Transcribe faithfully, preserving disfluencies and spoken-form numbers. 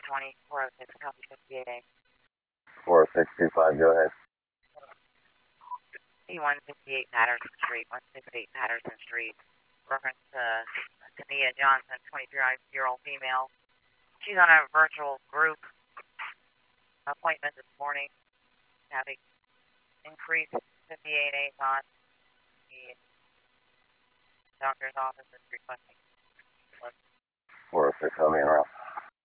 twenty, four oh six, copy fifty-eight A. four oh six two five, go ahead. C one fifty-eight Patterson Street, one sixty-eight Patterson Street. Reference to Tania Johnson, twenty-three-year-old female. She's on a virtual group appointment this morning, having increased fifty-eight A thought. The doctor's office is requesting. four oh six, I'll be in route.